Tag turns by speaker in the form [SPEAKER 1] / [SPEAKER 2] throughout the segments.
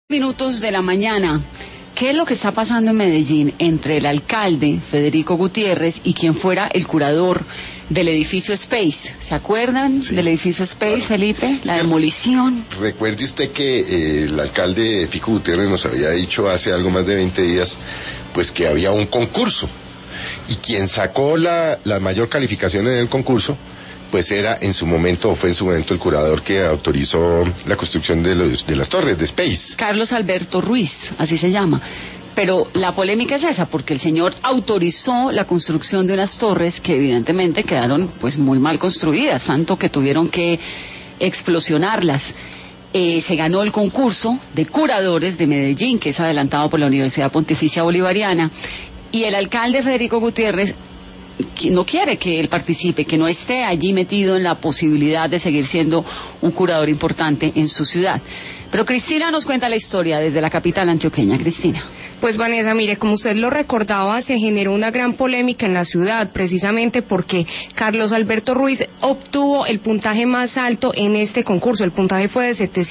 [SPEAKER 1] Minutos de la mañana. ¿Qué es lo que está pasando en Medellín entre el alcalde Federico Gutiérrez y quien fuera el curador del edificio Space? ¿Se acuerdan del edificio Space, claro, Felipe? La demolición.
[SPEAKER 2] Recuerde usted que el alcalde Fico Gutiérrez nos había dicho hace algo más de 20 días, pues que había un concurso. Y quien sacó la mayor calificación en el concurso, pues fue en su momento el curador que autorizó la construcción de las torres de Space.
[SPEAKER 1] Carlos Alberto Ruiz, así se llama. Pero la polémica es esa, porque el señor autorizó la construcción de unas torres que evidentemente quedaron pues muy mal construidas, tanto que tuvieron que explosionarlas. Se ganó el concurso de curadores de Medellín, que es adelantado por la Universidad Pontificia Bolivariana, y el alcalde Federico Gutiérrez no quiere que él participe, que no esté allí metido en la posibilidad de seguir siendo un curador importante en su ciudad. Pero Cristina nos cuenta la historia desde la capital antioqueña. Cristina.
[SPEAKER 3] Pues Vanessa, mire, como usted lo recordaba, se generó una gran polémica en la ciudad, precisamente porque Carlos Alberto Ruiz obtuvo el puntaje más alto en este concurso. El puntaje fue de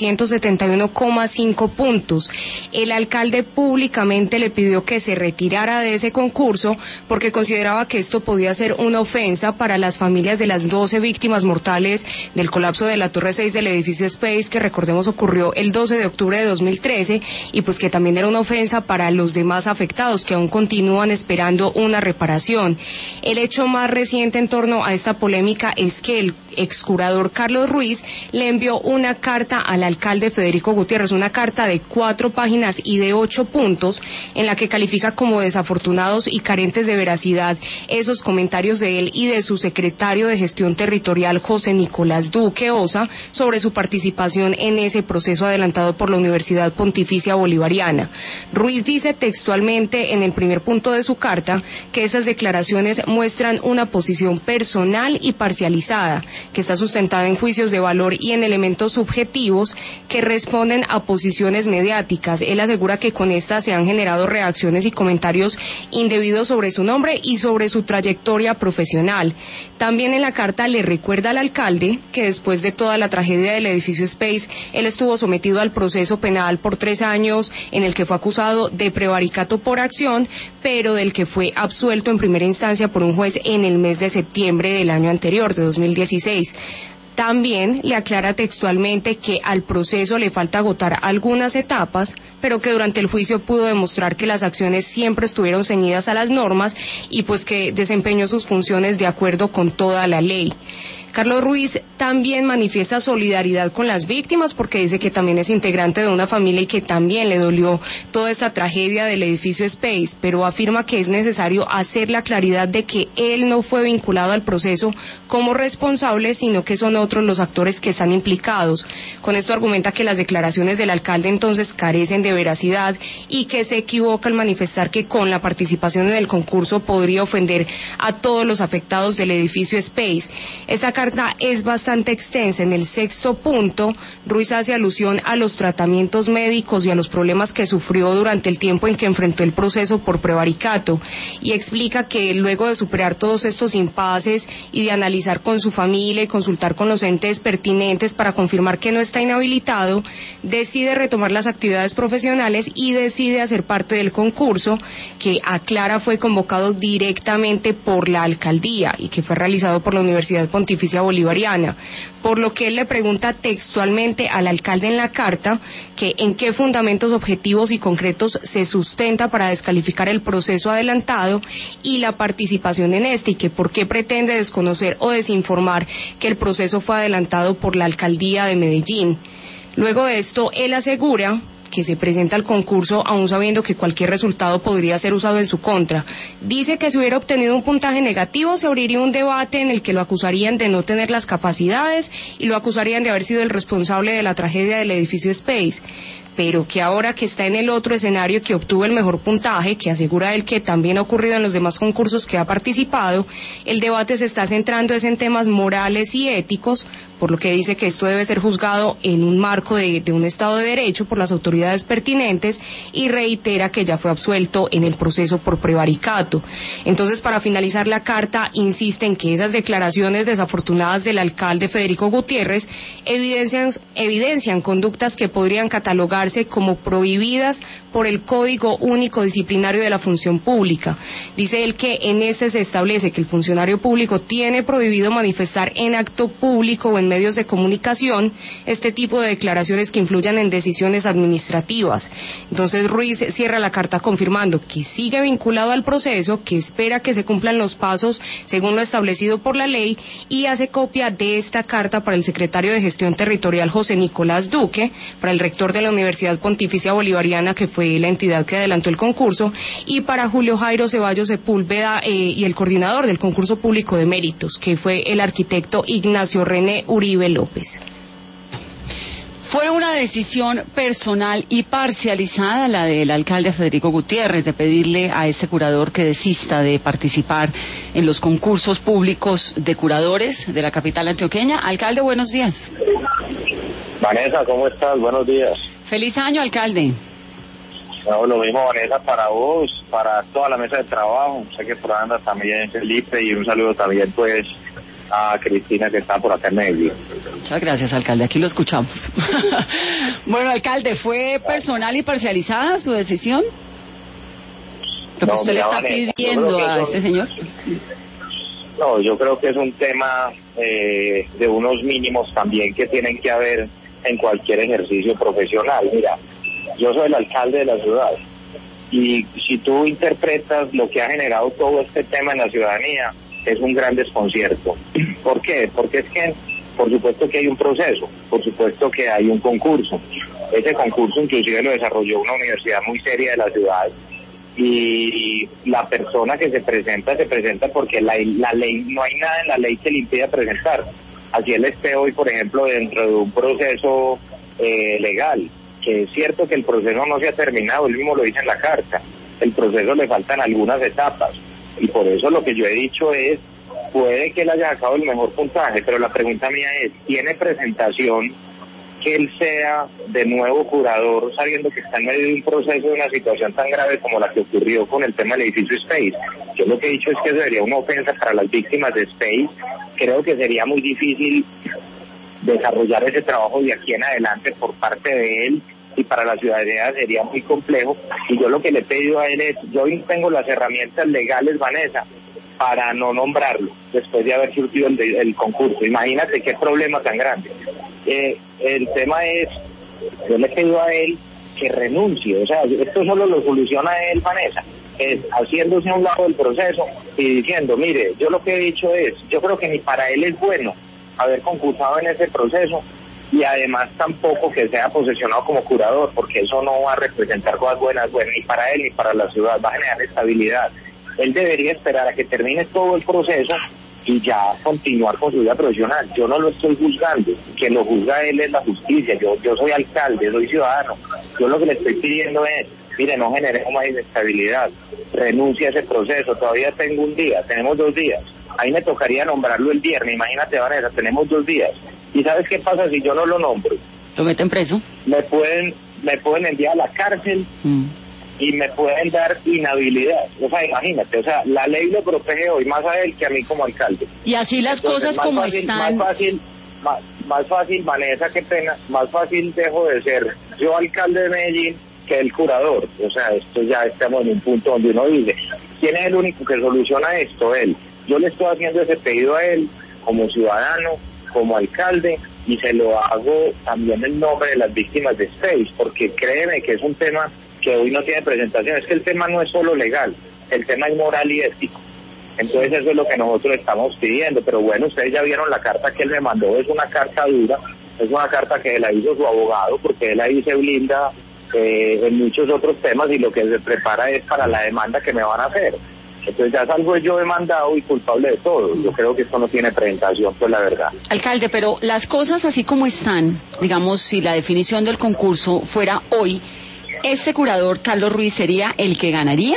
[SPEAKER 3] 771,5 puntos. El alcalde públicamente le pidió que se retirara de ese concurso porque consideraba que esto podía ser una ofensa para las familias de las 12 víctimas mortales del colapso de la Torre 6 del edificio Space, que recordemos ocurrió el 12 de octubre de 2013, y pues que también era una ofensa para los demás afectados que aún continúan esperando una reparación. El hecho más reciente en torno a esta polémica es que el excurador Carlos Ruiz le envió una carta al alcalde Federico Gutiérrez, una carta de 4 páginas y de 8 puntos, en la que califica como desafortunados y carentes de veracidad esos comentarios de él y de su secretario de Gestión Territorial, José Nicolás Duque Osa, sobre su participación en ese proceso adelantado por la Universidad Pontificia Bolivariana. Ruiz dice textualmente en el primer punto de su carta que esas declaraciones muestran una posición personal y parcializada, que está sustentada en juicios de valor y en elementos subjetivos que responden a posiciones mediáticas. Él asegura que con estas se han generado reacciones y comentarios indebidos sobre su nombre y sobre su trayectoria profesional. También en la carta le recuerda al alcalde que después de toda la tragedia del edificio Space, él estuvo sometido al proceso penal por 3 años, en el que fue acusado de prevaricato por acción, pero del que fue absuelto en primera instancia por un juez en el mes de septiembre del año anterior, de 2016. También le aclara textualmente que al proceso le falta agotar algunas etapas, pero que durante el juicio pudo demostrar que las acciones siempre estuvieron ceñidas a las normas y pues que desempeñó sus funciones de acuerdo con toda la ley. Carlos Ruiz también manifiesta solidaridad con las víctimas porque dice que también es integrante de una familia y que también le dolió toda esta tragedia del edificio Space, pero afirma que es necesario hacer la claridad de que él no fue vinculado al proceso como responsable, sino que son otros los actores que están implicados. Con esto argumenta que las declaraciones del alcalde entonces carecen de veracidad y que se equivoca al manifestar que con la participación en el concurso podría ofender a todos los afectados del edificio Space. Esta carta es bastante extensa. En el 6º punto, Ruiz hace alusión a los tratamientos médicos y a los problemas que sufrió durante el tiempo en que enfrentó el proceso por prevaricato, y explica que luego de superar todos estos impases y de analizar con su familia y consultar con los entes pertinentes para confirmar que no está inhabilitado, decide retomar las actividades profesionales y decide hacer parte del concurso, que aclara fue convocado directamente por la alcaldía y que fue realizado por la Universidad Pontificia Bolivariana, por lo que él le pregunta textualmente al alcalde en la carta que en qué fundamentos objetivos y concretos se sustenta para descalificar el proceso adelantado y la participación en este, y que por qué pretende desconocer o desinformar que el proceso fue adelantado por la alcaldía de Medellín. Luego de esto, él asegura que se presenta al concurso aún sabiendo que cualquier resultado podría ser usado en su contra. Dice que si hubiera obtenido un puntaje negativo se abriría un debate en el que lo acusarían de no tener las capacidades y lo acusarían de haber sido el responsable de la tragedia del edificio Space, pero que ahora que está en el otro escenario, que obtuvo el mejor puntaje, que asegura él que también ha ocurrido en los demás concursos que ha participado, el debate se está centrando en temas morales y éticos, por lo que dice que esto debe ser juzgado en un marco de un Estado de Derecho por las autoridades pertinentes, y reitera que ya fue absuelto en el proceso por prevaricato. Entonces, para finalizar la carta, insiste en que esas declaraciones desafortunadas del alcalde Federico Gutiérrez evidencian conductas que podrían catalogar considerarse como prohibidas por el Código Único Disciplinario de la Función Pública. Dice él que en este se establece que el funcionario público tiene prohibido manifestar en acto público o en medios de comunicación este tipo de declaraciones que influyan en decisiones administrativas. Entonces Ruiz cierra la carta confirmando que sigue vinculado al proceso, que espera que se cumplan los pasos según lo establecido por la ley, y hace copia de esta carta para el secretario de Gestión Territorial José Nicolás Duque, para el rector de la Universidad Pontificia Bolivariana, que fue la entidad que adelantó el concurso, y para Julio Jairo Ceballos Sepúlveda y el coordinador del concurso público de méritos, que fue el arquitecto Ignacio René Uribe López.
[SPEAKER 1] Fue una decisión personal y parcializada la del alcalde Federico Gutiérrez de pedirle a este curador que desista de participar en los concursos públicos de curadores de la capital antioqueña. Alcalde, buenos días.
[SPEAKER 4] Vanessa, ¿cómo estás? Buenos días.
[SPEAKER 1] Feliz año, alcalde.
[SPEAKER 4] No, lo mismo, Vanessa, para vos, para toda la mesa de trabajo. Sé que por ahí anda también Felipe, y un saludo también, pues, a Cristina, que está por acá en Medellín.
[SPEAKER 1] Muchas gracias, alcalde. Aquí lo escuchamos. Bueno, alcalde, ¿fue personal y parcializada su decisión? Lo que usted le está pidiendo a este señor.
[SPEAKER 4] No, yo creo que es un tema de unos mínimos también que tienen que haber en cualquier ejercicio profesional. Mira, yo soy el alcalde de la ciudad, y si tú interpretas lo que ha generado todo este tema en la ciudadanía, es un gran desconcierto. ¿Por qué? Porque es que, por supuesto que hay un proceso, por supuesto que hay un concurso. Ese concurso inclusive lo desarrolló una universidad muy seria de la ciudad, y la persona que se presenta porque la ley, no hay nada en la ley que le impida presentar. Así él esté hoy, por ejemplo, dentro de un proceso legal, que es cierto que el proceso no se ha terminado, él mismo lo dice en la carta, el proceso le faltan algunas etapas. Y por eso lo que yo he dicho es, puede que él haya sacado el mejor puntaje, pero la pregunta mía es, ¿tiene presentación que él sea de nuevo curador, sabiendo que está en medio de un proceso, de una situación tan grave como la que ocurrió con el tema del edificio Space? Yo lo que he dicho es que sería una ofensa para las víctimas de Space. Creo que sería muy difícil desarrollar ese trabajo de aquí en adelante por parte de él, y para la ciudadanía sería muy complejo. Y yo lo que le he pedido a él es, yo tengo las herramientas legales, Vanessa, para no nombrarlo después de haber surgido el concurso. Imagínate qué problema tan grande. El tema es, yo le he pedido a él que renuncie, o sea, esto solo lo soluciona él, Vanessa, es haciéndose a un lado del proceso y diciendo, mire, yo lo que he dicho es, yo creo que ni para él es bueno haber concursado en ese proceso, y además tampoco que sea posesionado como curador, porque eso no va a representar cosas buenas, ni para él ni para la ciudad, va a generar estabilidad. Él debería esperar a que termine todo el proceso y ya continuar con su vida profesional. Yo no lo estoy juzgando, quien lo juzga él es la justicia. Yo soy alcalde, soy ciudadano. Yo lo que le estoy pidiendo es, mire, no generemos más inestabilidad, renuncia a ese proceso. Todavía tengo un día, tenemos 2 días. Ahí me tocaría nombrarlo el viernes, imagínate, Vanessa, tenemos 2 días. ¿Y sabes qué pasa si yo no lo nombro?
[SPEAKER 1] ¿Lo meten preso?
[SPEAKER 4] Me pueden enviar a la cárcel y me pueden dar inhabilidad. O sea, imagínate, o sea, la ley lo protege hoy más a él que a mí como alcalde.
[SPEAKER 1] Y así las cosas como están.
[SPEAKER 4] Más fácil, Vanessa, qué pena, más fácil dejo de ser yo alcalde de Medellín que el curador. O sea, esto ya estamos en un punto donde uno dice, ¿quién es el único que soluciona esto? Él. Yo le estoy haciendo ese pedido a él como ciudadano, como alcalde, y se lo hago también en nombre de las víctimas de Space, porque créeme que es un tema que hoy no tiene presentación. Es que el tema no es solo legal, el tema es moral y ético. Entonces eso es lo que nosotros estamos pidiendo. Pero bueno, ustedes ya vieron la carta que él me mandó, es una carta dura, es una carta que la hizo su abogado, porque él ahí se blinda en muchos otros temas, y lo que se prepara es para la demanda que me van a hacer. Entonces ya salgo yo demandado y culpable de todo. Yo creo que esto no tiene presentación, pues la verdad.
[SPEAKER 1] Alcalde, pero las cosas así como están, digamos, si la definición del concurso fuera hoy, ¿este curador, Carlos Ruiz, sería el que ganaría?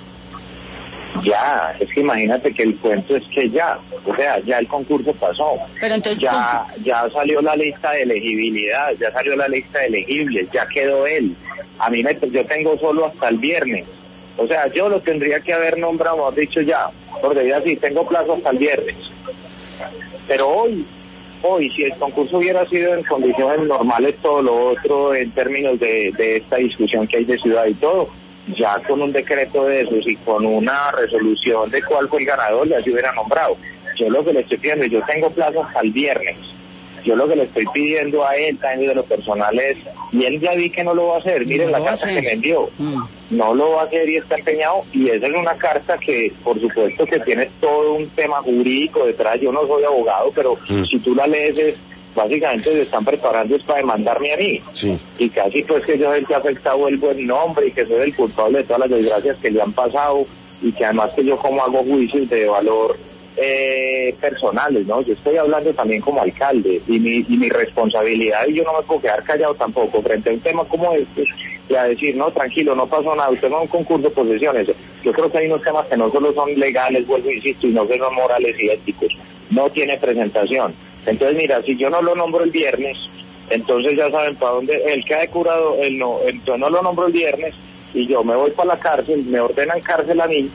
[SPEAKER 4] Ya, es que imagínate que el cuento es que ya el concurso pasó.
[SPEAKER 1] Pero entonces
[SPEAKER 4] ya salió la lista de elegibilidad, ya salió la lista de elegibles, ya quedó él. Yo tengo solo hasta el viernes. O sea, yo lo tendría que haber nombrado, dicho ya, porque ya sí, tengo plazo hasta el viernes. Pero hoy Hoy, si el concurso hubiera sido en condiciones normales, todo lo otro, en términos de esta discusión que hay de ciudad y todo, ya con un decreto de esos y con una resolución de cuál fue el ganador, ya se hubiera nombrado. Yo lo que le estoy pidiendo, yo tengo plazo hasta el viernes. Yo lo que le estoy pidiendo a él también de lo personal es, y él ya vi que no lo va a hacer, miren la carta que me envió, no lo va a hacer y está empeñado, y esa es una carta que por supuesto que tiene todo un tema jurídico detrás. Yo no soy abogado, pero si tú la lees básicamente se están preparando es para demandarme a mí, y casi pues que yo soy el que ha afectado el buen nombre y que soy el culpable de todas las desgracias que le han pasado, y que además que yo como hago juicios de valor personales, ¿no? Yo estoy hablando también como alcalde y mi responsabilidad, y yo no me puedo quedar callado tampoco frente a un tema como este, y a decir, no, tranquilo, no pasó nada, usted no es un concurso de posesiones. Yo creo que hay unos temas que no solo son legales, vuelvo e insisto, y no que son morales y éticos. No tiene presentación. Entonces, mira, si yo no lo nombro el viernes, entonces ya saben para dónde, el que ha curado, él no, entonces no lo nombro el viernes, y yo me voy para la cárcel, me ordenan cárcel a mí,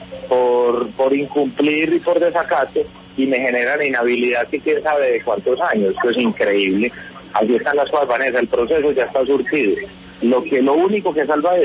[SPEAKER 4] por incumplir y por desacato, y me generan inhabilidad que quién sabe de cuántos años. Esto es increíble. Allí están las cosas, Vanessa, el proceso ya está surtido. Lo único que salva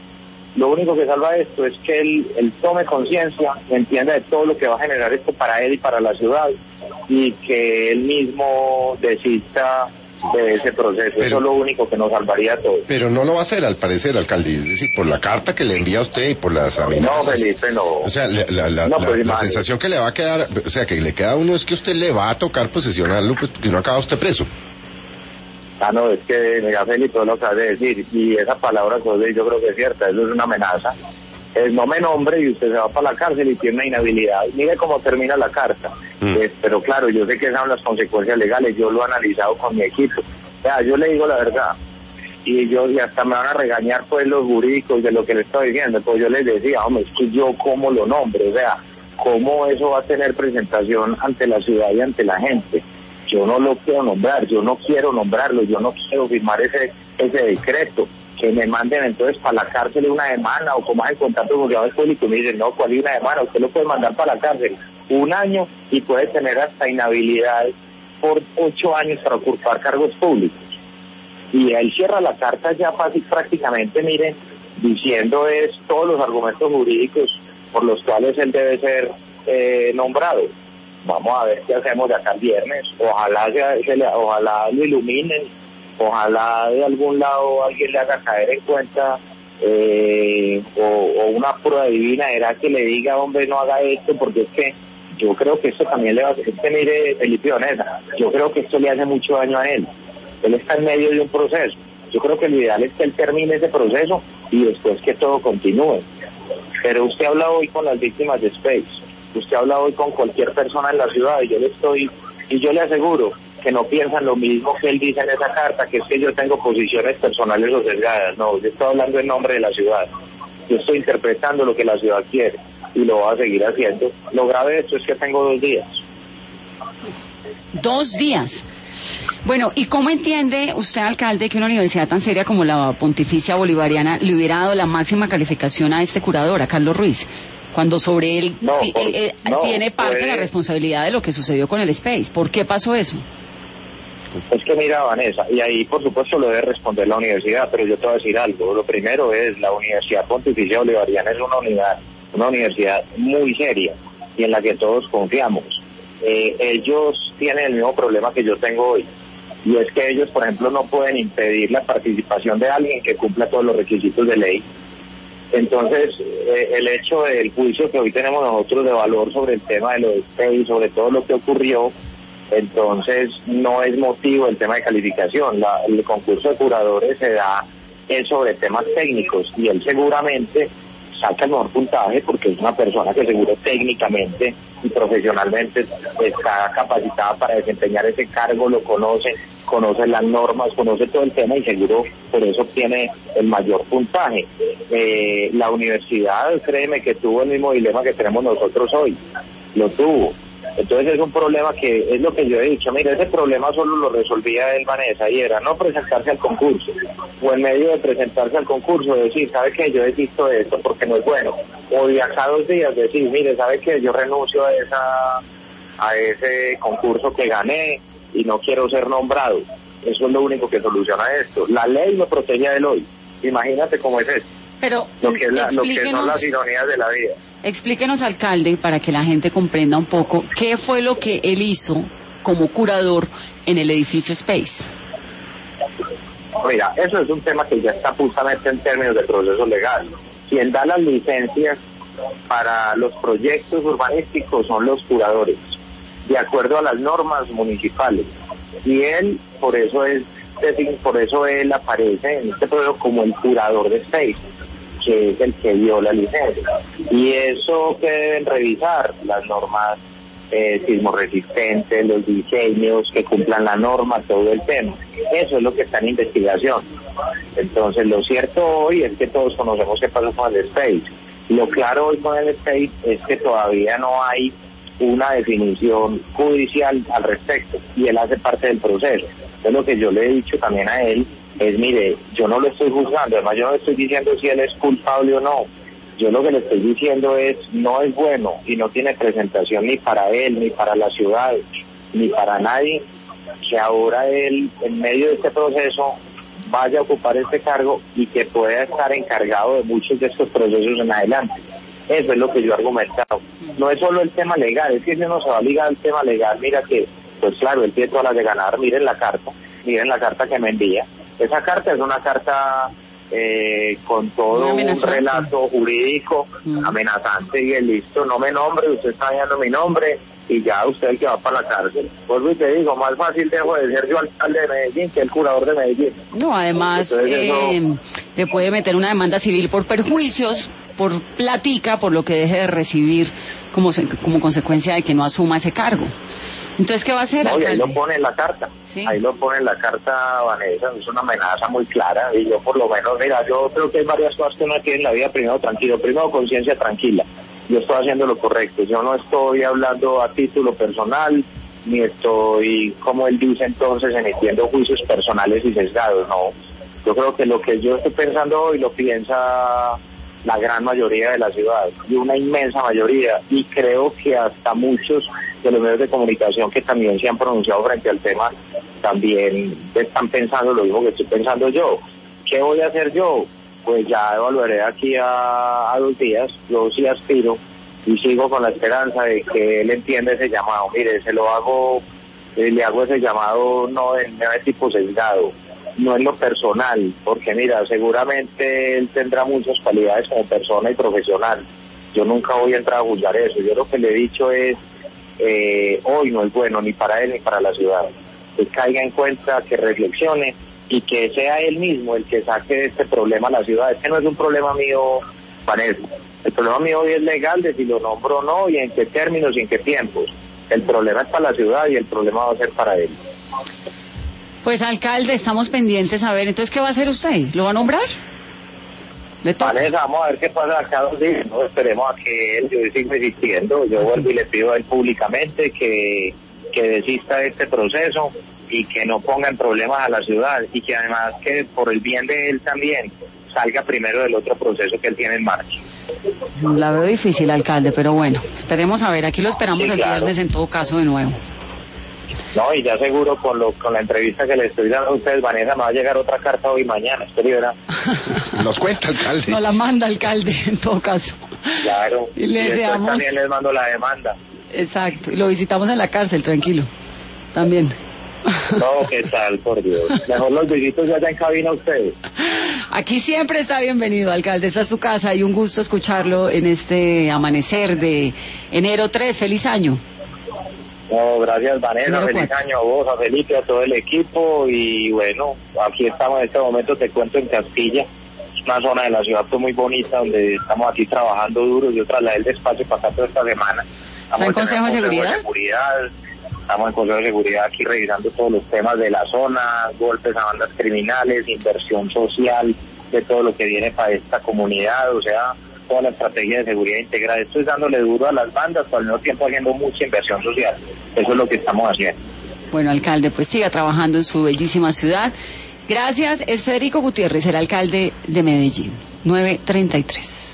[SPEAKER 4] esto es que él tome conciencia, entienda de todo lo que va a generar esto para él y para la ciudad, y que él mismo desista de ese proceso. Eso es lo único que nos salvaría a todos.
[SPEAKER 2] Pero no lo va a hacer, al parecer, alcalde. Es decir, por la carta que le envía a usted y por las amenazas.
[SPEAKER 4] No, Felipe, no.
[SPEAKER 2] O sea, la sensación que le va a quedar, o sea, que le queda a uno es que usted le va a tocar posesionarlo, pues, porque no acaba usted preso.
[SPEAKER 4] Ah, no, es que, mira, Felipe, todo lo que has de decir, y esa palabra que yo creo que es cierta, eso es una amenaza. No me nombre y usted se va para la cárcel y tiene una inhabilidad. Mire cómo termina la carta. Pero claro, yo sé que esas son las consecuencias legales, yo lo he analizado con mi equipo. O sea, yo le digo la verdad, y hasta me van a regañar pues los jurídicos de lo que le estoy diciendo, pues yo les decía, hombre, es que yo cómo lo nombre, o sea, cómo eso va a tener presentación ante la ciudad y ante la gente. Yo no lo quiero nombrar, yo no quiero nombrarlo, yo no quiero firmar ese decreto. Que me manden entonces para la cárcel una semana, o como hay contacto con el público, me dicen, no, ¿cuál es una semana? Usted lo puede mandar para la cárcel 1 año y puede tener hasta inhabilidad por 8 años para ocupar cargos públicos. Y él cierra la carta ya prácticamente, miren, diciendo todos los argumentos jurídicos por los cuales él debe ser nombrado. Vamos a ver qué hacemos de acá el viernes. Ojalá lo iluminen. Ojalá de algún lado alguien le haga caer en cuenta o una prueba divina era que le diga, hombre, no haga esto, porque es que yo creo que esto también le va a hacer, mire, Felipe Onesa, yo creo que esto le hace mucho daño a él. Él está en medio de un proceso. Yo creo que lo ideal es que él termine ese proceso y después que todo continúe. Pero usted habla hoy con las víctimas de Space, usted habla hoy con cualquier persona en la ciudad, y yo le aseguro que no piensan lo mismo que él dice en esa carta, que es que yo tengo posiciones personales o sesgadas. No, yo estoy hablando en nombre de la ciudad. Yo estoy interpretando lo que la ciudad quiere y lo voy a seguir haciendo. Lo grave de esto es que tengo 2 días.
[SPEAKER 1] 2 días. Bueno, ¿y cómo entiende usted, alcalde, que una universidad tan seria como la Pontificia Bolivariana le hubiera dado la máxima calificación a este curador, a Carlos Ruiz, cuando sobre él tiene parte de la responsabilidad de lo que sucedió con el Space? ¿Por qué pasó eso?
[SPEAKER 4] Es que mira, Vanessa, y ahí por supuesto lo debe responder la universidad, pero yo te voy a decir algo. Lo primero es, la Universidad Pontificia Bolivariana es una universidad muy seria y en la que todos confiamos. Ellos tienen el mismo problema que yo tengo hoy, y es que ellos, por ejemplo, no pueden impedir la participación de alguien que cumpla todos los requisitos de ley. Entonces, el hecho del juicio que hoy tenemos nosotros de valor sobre el tema de los Space, sobre todo lo que ocurrió, entonces no es motivo el tema de calificación. El concurso de curadores se da sobre temas técnicos, y él seguramente saca el mejor puntaje porque es una persona que seguro técnicamente y profesionalmente está capacitada para desempeñar ese cargo, lo conoce las normas, conoce todo el tema, y seguro por eso obtiene el mayor puntaje. La universidad, créeme que tuvo el mismo dilema que tenemos nosotros hoy, lo tuvo. Entonces es un problema que es lo que yo he dicho, mira, ese problema solo lo resolvía él, Vanessa, y era no presentarse al concurso, o en medio de presentarse al concurso decir, ¿sabe qué? Yo desisto de esto porque no es bueno, o de acá 2 días decir, mire, ¿sabe qué? Yo renuncio a ese concurso que gané, y no quiero ser nombrado. Eso es lo único que soluciona esto. La ley lo protege a él hoy. Imagínate cómo es esto.
[SPEAKER 1] Pero
[SPEAKER 4] Lo que son las ironías de la vida.
[SPEAKER 1] Explíquenos, alcalde, para que la gente comprenda un poco qué fue lo que él hizo como curador en el edificio Space.
[SPEAKER 4] Mira, eso es un tema que ya está justamente en términos de proceso legal. Quien da las licencias para los proyectos urbanísticos son los curadores, de acuerdo a las normas municipales. Y él, por eso él aparece en este proceso como el curador de Space, que es el que dio la licencia. Y eso que deben revisar, las normas sismoresistentes, los diseños que cumplan la norma, todo el tema. Eso es lo que está en investigación. Entonces, lo cierto hoy es que todos conocemos qué pasó con el Space. Lo claro hoy con el Space es que todavía no hay una definición judicial al respecto, y él hace parte del proceso. Entonces, lo que yo le he dicho también a él es, mire, yo no lo estoy juzgando, además yo no le estoy diciendo si él es culpable o no. Yo lo que le estoy diciendo es, no es bueno y no tiene presentación ni para él, ni para la ciudad, ni para nadie, que ahora él, en medio de este proceso, vaya a ocupar este cargo y que pueda estar encargado de muchos de estos procesos en adelante. Eso es lo que yo he argumentado. No es solo el tema legal, es que si uno se va a ligar al tema legal, mira que, pues claro, él tiene todas las de ganar. Miren la carta que me envía. Esa carta es una carta con todo un relato jurídico amenazante, y él, listo, no me nombre, usted está dañando mi nombre y ya usted es el que va para la cárcel. Pues te digo, más fácil dejo de ser yo alcalde de Medellín que el curador de Medellín.
[SPEAKER 1] No, además le puede meter una demanda civil por perjuicios, por platica, por lo que deje de recibir como consecuencia de que no asuma ese cargo. Entonces, ¿qué va a hacer, alcalde?
[SPEAKER 4] Ahí lo pone en la carta. ¿Sí? Ahí lo pone en la carta, Vanessa. Es una amenaza muy clara. Y yo, por lo menos, mira, yo creo que hay varias cosas que uno tiene en la vida. Primero, tranquilo. Primero, conciencia tranquila. Yo estoy haciendo lo correcto. Yo no estoy hablando a título personal, ni estoy, como él dice entonces, emitiendo juicios personales y sesgados. No. Yo creo que lo que yo estoy pensando hoy lo piensa la gran mayoría de la ciudad, y una inmensa mayoría, y creo que hasta muchos de los medios de comunicación que también se han pronunciado frente al tema, también están pensando lo mismo que estoy pensando yo. ¿Qué voy a hacer yo? Pues ya evaluaré aquí a 2 días. Yo sí aspiro y sigo con la esperanza de que él entienda ese llamado. Mire, le hago ese llamado no de tipo sesgado, no en lo personal, porque mira, seguramente él tendrá muchas cualidades como persona y profesional. Yo nunca voy a entrar a juzgar eso. Yo lo que le he dicho es, hoy no es bueno ni para él ni para la ciudad. Que caiga en cuenta, que reflexione y que sea él mismo el que saque de este problema a la ciudad. Este no es un problema mío, Vanessa. El problema mío hoy es legal, de si lo nombro o no, y en qué términos y en qué tiempos. El problema es para la ciudad y el problema va a ser para él.
[SPEAKER 1] Pues, alcalde, estamos pendientes a ver, entonces, ¿qué va a hacer usted? ¿Lo va a nombrar? ¿Le toca?
[SPEAKER 4] Vanessa, vamos a ver qué pasa acá 2 días, ¿no? Esperemos a que él, yo sigo insistiendo, yo vuelvo y le pido a él públicamente que desista de este proceso y que no ponga en problemas a la ciudad, y que además que por el bien de él también salga primero del otro proceso que él tiene en marcha.
[SPEAKER 1] La veo difícil, alcalde, pero bueno, esperemos a ver, aquí lo esperamos el viernes en todo caso de nuevo.
[SPEAKER 4] No, y ya seguro con la entrevista que le estoy dando a ustedes, Vanessa, me va a llegar otra carta hoy y mañana, estoy verá.
[SPEAKER 2] Nos cuenta, alcalde.
[SPEAKER 1] Nos la manda, alcalde, en todo caso.
[SPEAKER 4] Claro,
[SPEAKER 1] y deseamos...
[SPEAKER 4] también les mando la demanda.
[SPEAKER 1] Exacto, y lo visitamos en la cárcel, tranquilo, también.
[SPEAKER 4] No, ¿qué tal, por Dios? Mejor los visitos ya en cabina ustedes.
[SPEAKER 1] Aquí siempre está bienvenido, alcalde, esta es su casa y un gusto escucharlo en este amanecer de enero 3, feliz año.
[SPEAKER 4] No, gracias, Vanessa, feliz año a vos, a Felipe, a todo el equipo, y bueno, aquí estamos en este momento, te cuento, en Castilla, una zona de la ciudad muy bonita, donde estamos aquí trabajando duro. Yo trasladé el despacho para acá toda esta semana.
[SPEAKER 1] ¿Está en Consejo de Seguridad?
[SPEAKER 4] Estamos en Consejo de Seguridad aquí revisando todos los temas de la zona, golpes a bandas criminales, inversión social, de todo lo que viene para esta comunidad, o sea, toda la estrategia de seguridad integrada. Esto es dándole duro a las bandas, pero al mismo tiempo haciendo mucha inversión social. Eso es lo que estamos haciendo.
[SPEAKER 1] Bueno, alcalde, pues siga trabajando en su bellísima ciudad. Gracias. Es Federico Gutiérrez, el alcalde de Medellín. 9:33.